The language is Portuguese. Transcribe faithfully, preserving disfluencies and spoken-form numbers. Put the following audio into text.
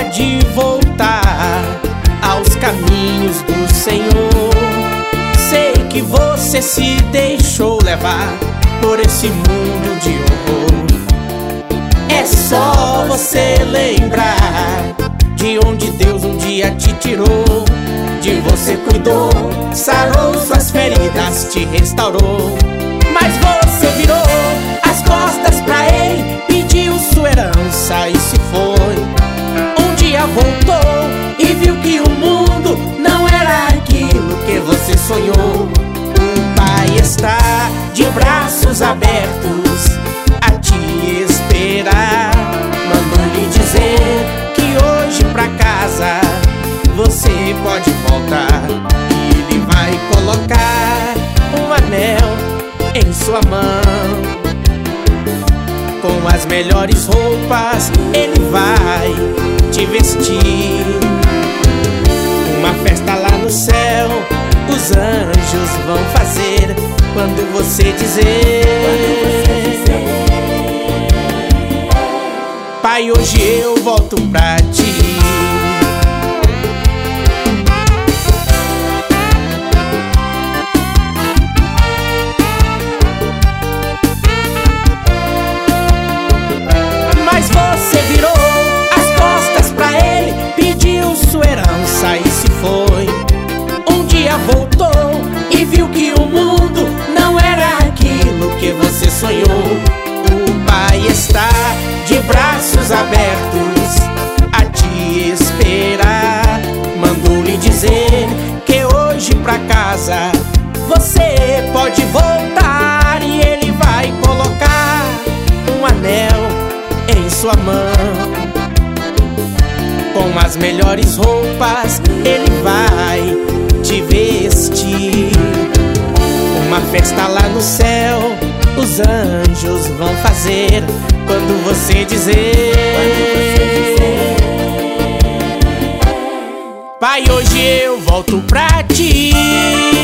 pode voltar aos caminhos do Senhor. Sei que você se deixou levar por esse mundo de horror. É só você lembrar de onde Deus um dia te tirou. De você cuidou, sarou suas feridas, te restaurou. Mas você virou as costas pra ele, pediu sua herança e se foi. Um dia voltou e viu que o mundo não era aquilo que você sonhou. O Pai está de braços abertos a te esperar. Mandou lhe dizer que hoje pra casa você pode voltar. E ele vai colocar um anel em sua mão. Com as melhores roupas ele vai te vestir. Uma festa lá no céu os anjos vão fazer quando você dizer: Pai, hoje eu volto pra ti. Mas você virou as costas pra ele, pediu sua herança e se foi. Um dia voltou e viu que o mundo não era aquilo que você sonhou. O Pai está de braços abertos a te esperar. Mandou lhe dizer que hoje pra casa você pode voltar. E ele vai colocar um anel em sua mão. Com as melhores roupas ele vai te vestir. Uma festa lá no céu os anjos vão fazer quando você dizer: Pai, hoje eu volto pra ti.